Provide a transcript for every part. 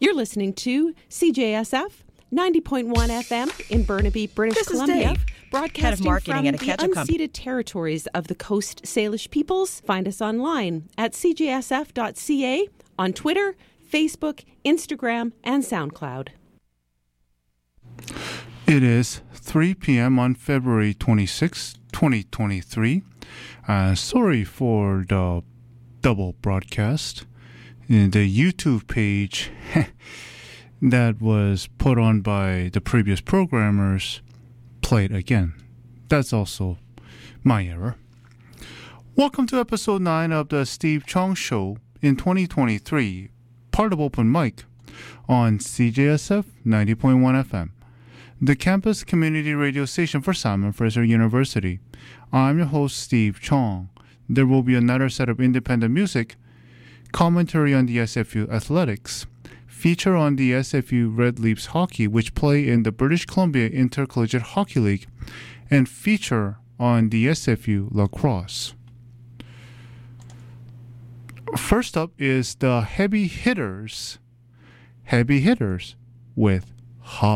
You're listening to CJSF 90.1 FM in Burnaby, British Columbia. Dave, broadcasting head of marketing from at a the ketchup company. unceded territories of the Coast Salish peoples. Find us online at cjsf.ca, on Twitter, Facebook, Instagram, and SoundCloud. It is 3 p.m. on February 26, 2023. Sorry for the double broadcast. The YouTube page that was put on by the previous programmers played again. That's also my error. Welcome to episode 9 of the Steve Chong Show in 2023, part of Open Mic on CJSF 90.1 FM, the campus community radio station for Simon Fraser University. I'm your host, Steve Chong. There will be another set of independent music, commentary on the SFU athletics, feature on the SFU Red Leafs hockey, which play in the British Columbia Intercollegiate Hockey League, and feature on the SFU lacrosse. First up is the Heavy Hitters with Hop.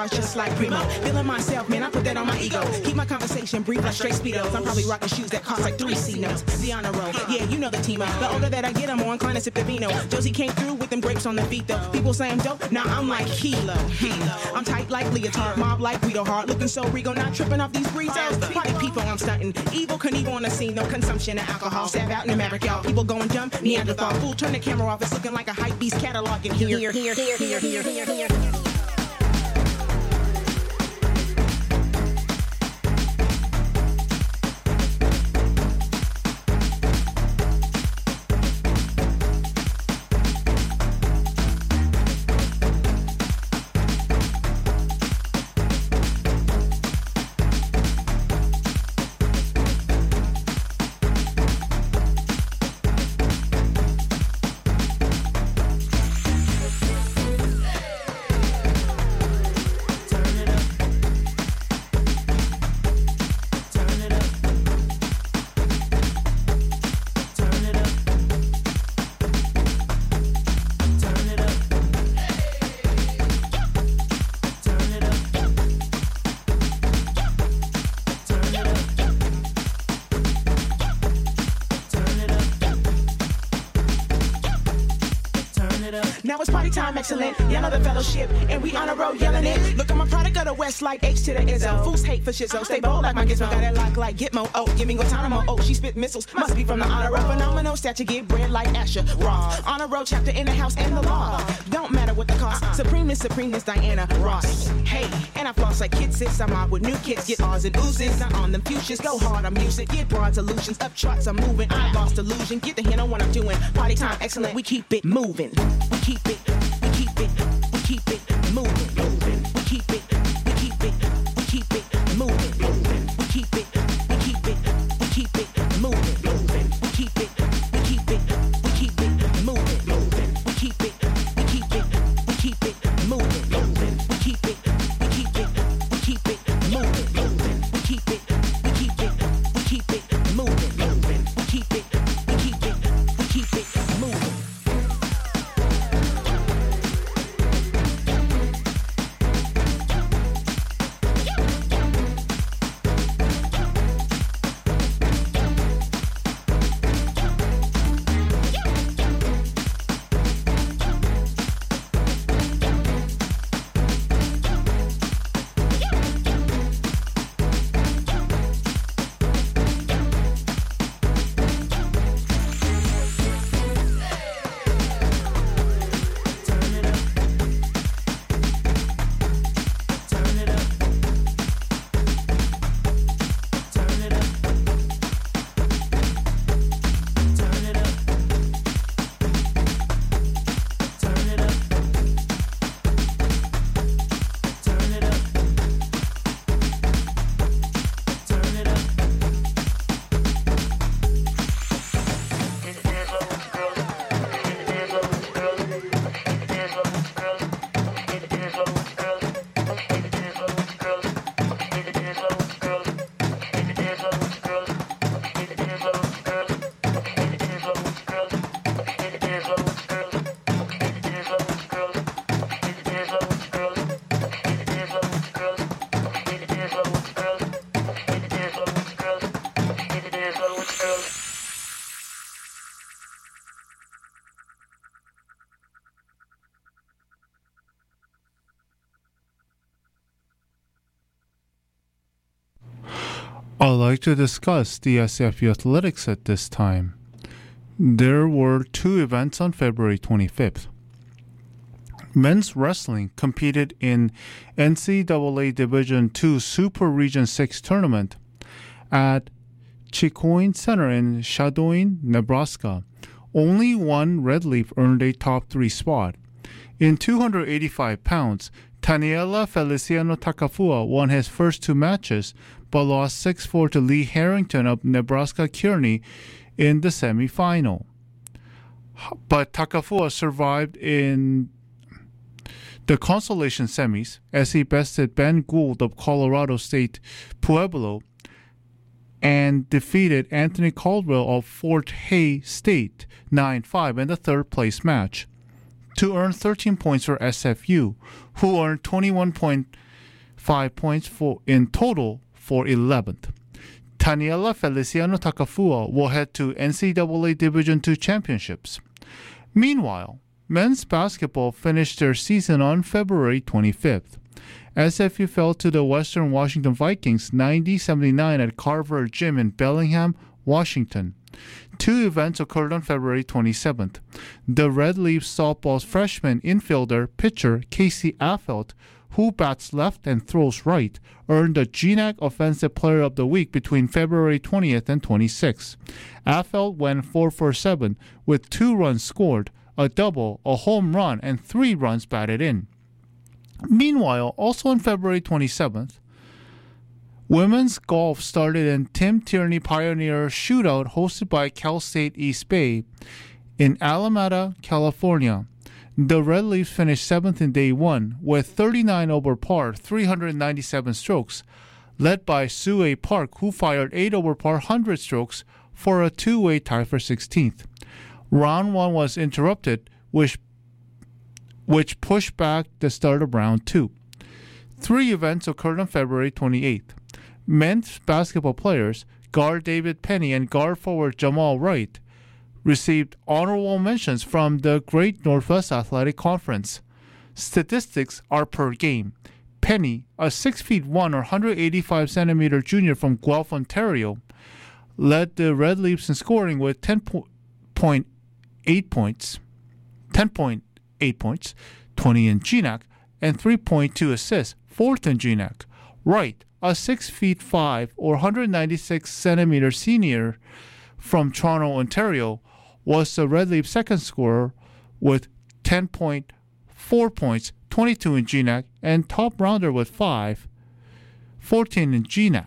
stars just like Primo. Feeling myself, man, I put that on my ego. Keep my conversation brief like straight speedos. I'm probably rocking shoes that cost like 3 C notes. The honor roll, yeah, you know the team. The older that I get, I'm more inclined to sip the vino. Josie came through with them grapes on the feet though. People say I'm dope, now I'm like Kilo. I'm tight like leotard, mob like Guido Hart, looking so regal, not tripping off these breezos. Party people, I'm stunting. Evil Knievel on the scene, no consumption of alcohol. Stab out in the Maverick, y'all. People going dumb, Neanderthal. Fool, turn the camera off. It's looking like a hype beast catalog in here. Now it's party time, excellent. Y'all know the fellowship, and we on a road yelling it. Look, I'm a product of the West, like H to the Izzo. Fools hate for shizzo, stay bold like my gizmo. Got it locked like Gitmo. Oh, give me Guantanamo. Oh, she spit missiles. Must be from the honor roll. Phenomenal stature, get bread like Asher Ross. On a road chapter in the house and the law. Don't matter what the cost. Supremeness, Diana Ross. Hey, and I floss like Kid Sis. I'm out with new kids, get R's and oozes. Not on them futures, go hard on music. Get broad illusions, up charts, I'm moving. I lost illusion, get the hint on what I'm doing. Party time, excellent. We keep it moving. We keep it moving. We keep it moving. We keep it moving. We keep it moving. We keep it moving. We keep it moving. I'd like to discuss the SFU athletics at this time. There were 2 events on February 25th. Men's wrestling competed in NCAA Division II Super Region 6 tournament at Chicoine Center in Shadowin, Nebraska. Only one Redleaf earned a top 3 spot. In 285 pounds, Taniela Feliciano Takafua won his first 2 matches, but lost 6-4 to Lee Harrington of Nebraska Kearney in the semifinal. But Takafua survived in the consolation semis as he bested Ben Gould of Colorado State Pueblo and defeated Anthony Caldwell of Fort Hays State 9-5 in the third place match to earn 13 points for SFU, who earned 21 points 5 points in total for 11th. Taniela Feliciano Takafua will head to NCAA Division II championships. Meanwhile, men's basketball finished their season on February 25th. SFU fell to the Western Washington Vikings 90-79 at Carver Gym in Bellingham, Washington. Two events occurred on February 27th. The Red Leafs softball's freshman infielder pitcher Casey Affelt, who bats left and throws right, earned the GNAC Offensive Player of the Week between February 20th and 26th. Affelt went 4 for 7 with 2 runs scored, a double, a home run, and 3 runs batted in. Meanwhile, also on February 27th, women's golf started in Tim Tierney Pioneer Shootout hosted by Cal State East Bay in Alameda, California. The Red Leafs finished 7th in day 1 with 39 over par, 397 strokes, led by Sue Park, who fired 8 over par, 100 strokes for a two-way tie for 16th. Round 1 was interrupted, which pushed back the start of round 2. 3 events occurred on February 28th. Men's basketball players, guard David Penny and guard forward Jamal Wright, received honorable mentions from the Great Northwest Athletic Conference. Statistics are per game. Penny, a 6'1" or 185-centimeter junior from Guelph, Ontario, led the Red Leafs in scoring with 10.8 points, 20 in GNAC, and 3.2 assists, 4th in GNAC. Wright, a 6'5" or 196-centimeter senior from Toronto, Ontario, was the Red Leafs' second scorer with 10.4 points, 22 in GNAC, and top rounder with 5, 14 in GNAC.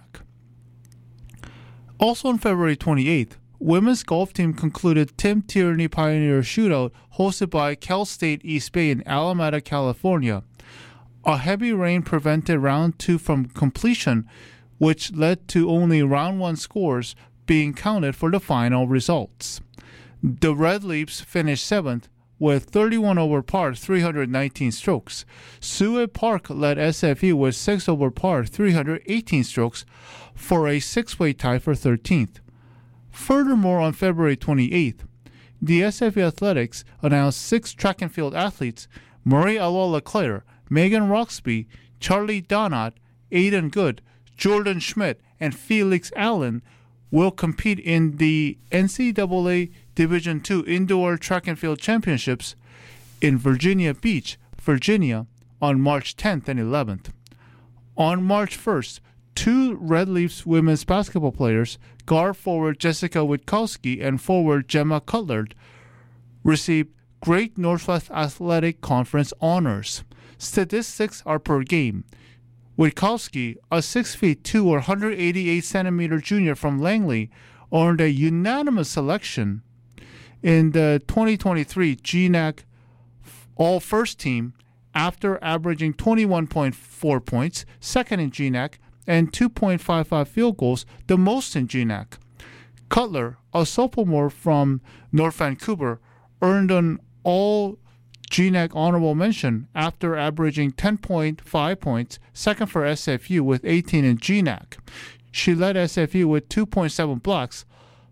Also on February 28th, women's golf team concluded Tim Tierney Pioneer Shootout hosted by Cal State East Bay in Alameda, California. A heavy rain prevented round 2 from completion, which led to only round 1 scores being counted for the final results. The Red Leafs finished 7th with 31 over par, 319 strokes. Sue Park led SFU with 6 over par, 318 strokes for a 6-way tie for 13th. Furthermore, on February 28th, the SFU Athletics announced 6 track and field athletes, Marie-Alois Leclerc, Megan Roxby, Charlie Donat, Aidan Good, Jordan Schmidt, and Felix Allen will compete in the NCAA Division II Indoor Track and Field Championships in Virginia Beach, Virginia, on March 10th and 11th. On March 1st, 2 Red Leafs women's basketball players, guard forward Jessica Witkowski and forward Gemma Cutler, received Great Northwest Athletic Conference honors. Statistics are per game. Witkowski, a 6'2" or 188-centimeter junior from Langley, earned a unanimous selection in the 2023 GNAC All-First Team after averaging 21.4 points, second in GNAC, and 2.55 field goals, the most in GNAC. Cutler, a sophomore from North Vancouver, earned an All-GNAC honorable mention after averaging 10.5 points, second for SFU with 18 in GNAC. She led SFU with 2.7 blocks,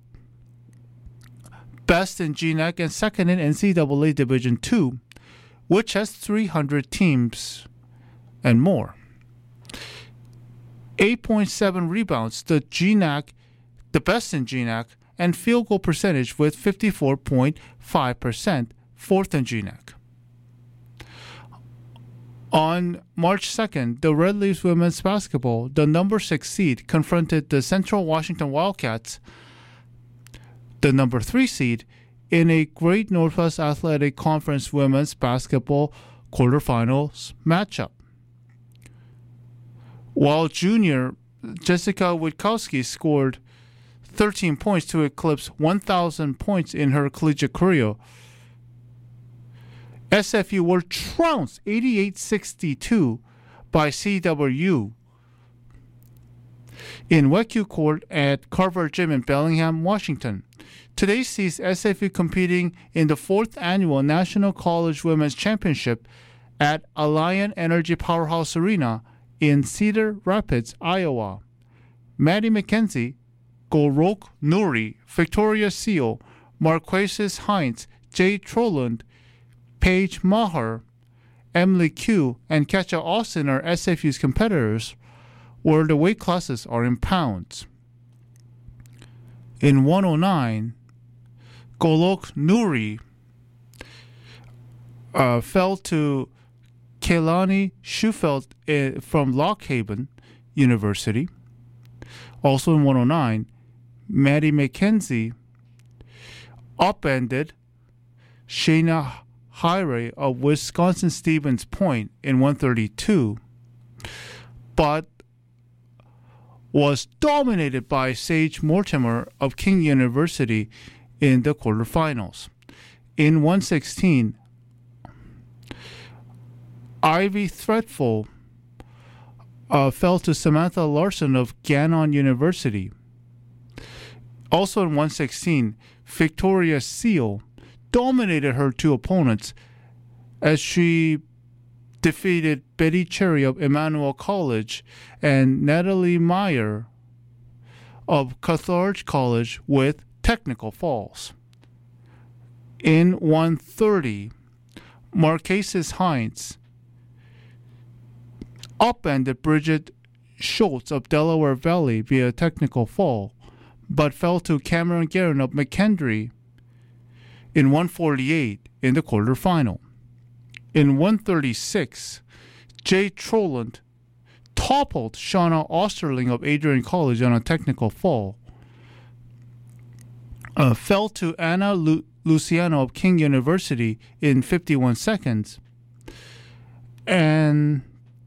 best in GNAC and second in NCAA Division II, which has 300 teams and more. 8.7 rebounds, the best in GNAC, and field goal percentage with 54.5%, fourth in GNAC. On March 2nd, the Red Leafs women's basketball, the number 6 seed, confronted the Central Washington Wildcats, the number 3 seed, in a Great Northwest Athletic Conference women's basketball quarterfinals matchup. While junior Jessica Witkowski scored 13 points to eclipse 1,000 points in her collegiate career, SFU were trounced 88-62 by CW in WECU Court at Carver Gym in Bellingham, Washington. Today sees SFU competing in the 4th Annual National College Women's Championship at Alliant Energy Powerhouse Arena in Cedar Rapids, Iowa. Maddie McKenzie, Golok Nuri, Victoria Seal, Marquesis Hines, Jay Troland, Paige Maher, Emily Q, and Katja Austin are SFU's competitors, where the weight classes are in pounds. In 109, Golok Nuri fell to Kailani Schufelt from Lock Haven University. Also in 109, Maddie McKenzie upended Shayna Hyre of Wisconsin-Stevens Point in 132, but was dominated by Sage Mortimer of King University in the quarterfinals. In 116, Ivy Threadful fell to Samantha Larson of Gannon University. Also in 116, Victoria Seal dominated her two opponents as she defeated Betty Cherry of Emmanuel College and Natalie Meyer of Carthage College with technical falls. In 130, Marquesis Hines upended Bridget Schultz of Delaware Valley via technical fall, but fell to Cameron Guerin of McKendree in 148 in the quarterfinal. In 136, Jay Troland toppled Shauna Osterling of Adrian College on a technical fall, fell to Anna Luciano of King University in 51 seconds, and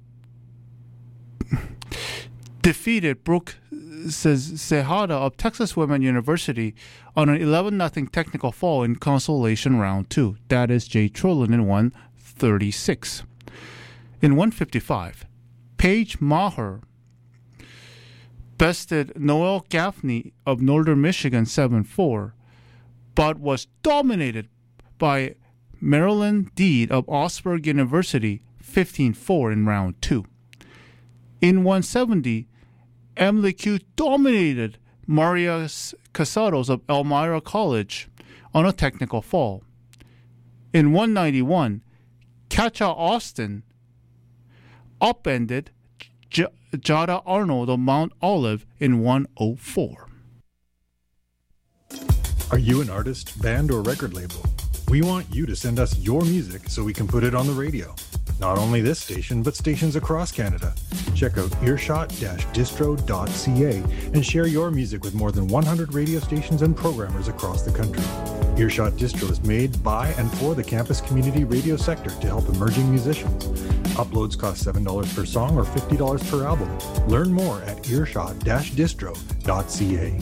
defeated Brooke Sehada of Texas Women University on an 11-0 technical fall in consolation round 2. That is Jay Troland in 136. In 155, Paige Maher bested Noelle Gaffney of Northern Michigan 7-4, but was dominated by Marilyn Deed of Augsburg University 15-4 in round 2. In 170, Emily Q dominated Maria Casados of Elmira College on a technical fall. In 191, Katja Austin upended Jada Arnold of Mount Olive in 104. Are you an artist, band, or record label? We want you to send us your music so we can put it on the radio. Not only this station, but stations across Canada. Check out earshot-distro.ca and share your music with more than 100 radio stations and programmers across the country. Earshot Distro is made by and for the campus community radio sector to help emerging musicians. Uploads cost $7 per song or $50 per album. Learn more at earshot-distro.ca.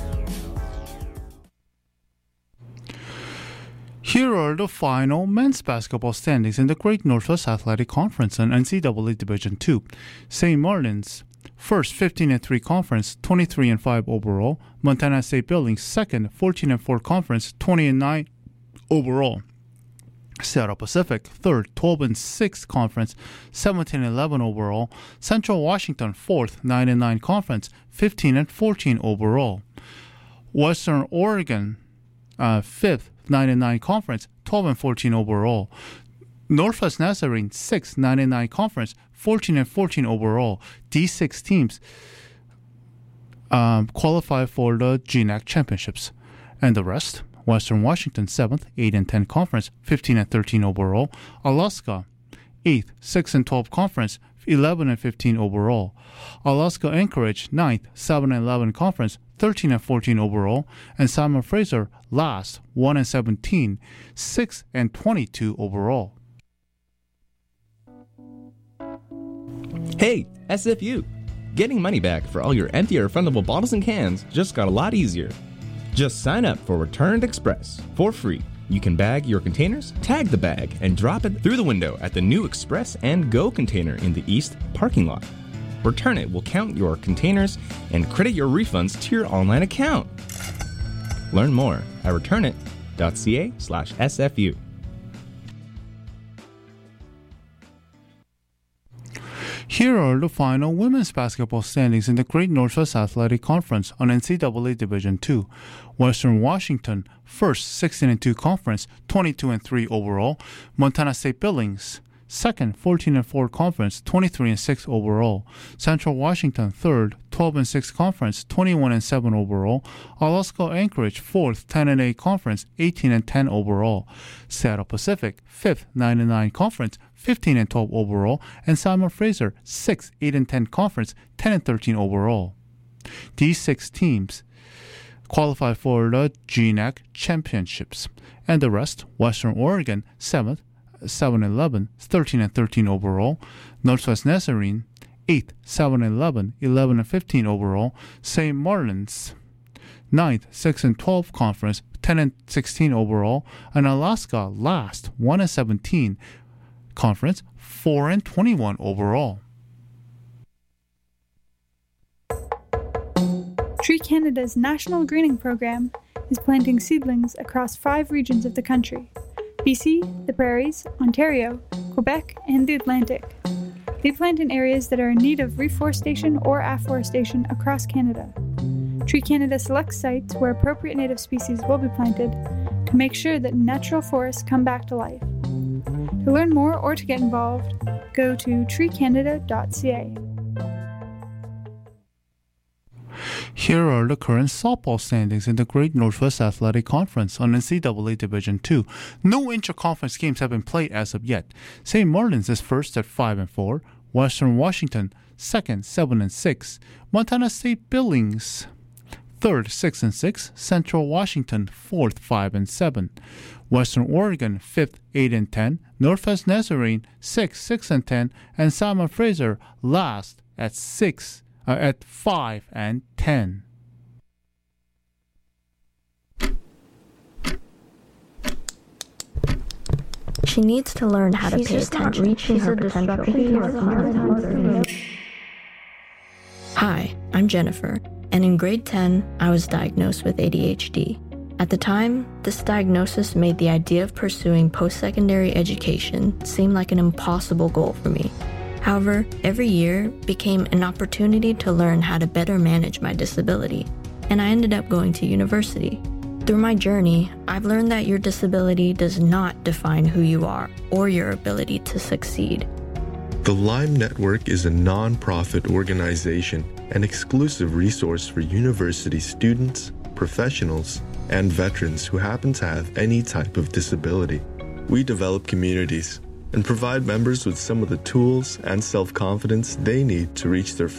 Here are the final men's basketball standings in the Great Northwest Athletic Conference and NCAA Division II. St. Martin's first, 15-3 conference, 23-5 overall. Montana State Buildings second, 14-4 conference, 20-9 overall. Seattle Pacific third, 12-6 conference, 17-11 overall. Central Washington fourth, 9-9 conference, 15-14 overall. Western Oregon fifth, 9-9 conference, 12-14 overall. Northwest Nazarene 6th, 9-9 conference, 14-14 overall. D6 teams qualify for the GNAC championships, and the rest: Western Washington 7th, 8-10 conference, 15-13 overall. Alaska 8th, 6-12 conference, 11-15 overall. Alaska Anchorage 9th, 7-11 conference, 13-14 overall, and Simon Fraser last, 1-17, 6-22 overall. Hey, SFU! Getting money back for all your empty or refundable bottles and cans just got a lot easier. Just sign up for Returned Express for free. You can bag your containers, tag the bag, and drop it through the window at the new Express and Go container in the East parking lot. Return It will count your containers and credit your refunds to your online account. Learn more at returnit.ca/SFU. Here are the final women's basketball standings in the Great Northwest Athletic Conference on NCAA Division II. Western Washington, first, 16-2 conference, 22-3 overall. Montana State Billings, second, 14-4 conference, 23-6 overall. Central Washington, third, 12-6 conference, 21-7 overall. Alaska Anchorage, fourth, 10-8 conference, 18-10 overall. Seattle Pacific, fifth, 9-9 conference, 15-12 overall. And Simon Fraser, sixth, 8-10 conference, 10-13 overall. These 6 teams qualify for the GNAC Championships. And the rest, Western Oregon, 7th, 7-11, 13-13 overall. Northwest Nazarene, 8th, 7-11, 11-15 overall. St. Martin's, 9th, 6-12 conference, 10-16 overall. And Alaska, last, 1-17 conference, 4-21 overall. Tree Canada's National Greening Program is planting seedlings across 5 regions of the country: BC, the Prairies, Ontario, Quebec, and the Atlantic. They plant in areas that are in need of reforestation or afforestation across Canada. Tree Canada selects sites where appropriate native species will be planted to make sure that natural forests come back to life. To learn more or to get involved, go to treecanada.ca. Here are the current softball standings in the Great Northwest Athletic Conference on NCAA Division II. No intra-conference games have been played as of yet. St. Martin's is first at 5-4. Western Washington, second, 7-6. Montana State Billings, third, 6-6. Central Washington, fourth, 5-7. Western Oregon, fifth, 8-10. Northwest Nazarene, sixth, 6-10. And Simon Fraser, last at 5-10. She needs to learn how to pay attention. Reaching her potential. Hi, I'm Jennifer, and in grade 10, I was diagnosed with ADHD. At the time, this diagnosis made the idea of pursuing post-secondary education seem like an impossible goal for me. However, every year became an opportunity to learn how to better manage my disability, and I ended up going to university. Through my journey, I've learned that your disability does not define who you are or your ability to succeed. The Lyme Network is a non-profit organization and exclusive resource for university students, professionals, and veterans who happen to have any type of disability. We develop communities and provide members with some of the tools and self-confidence they need to reach their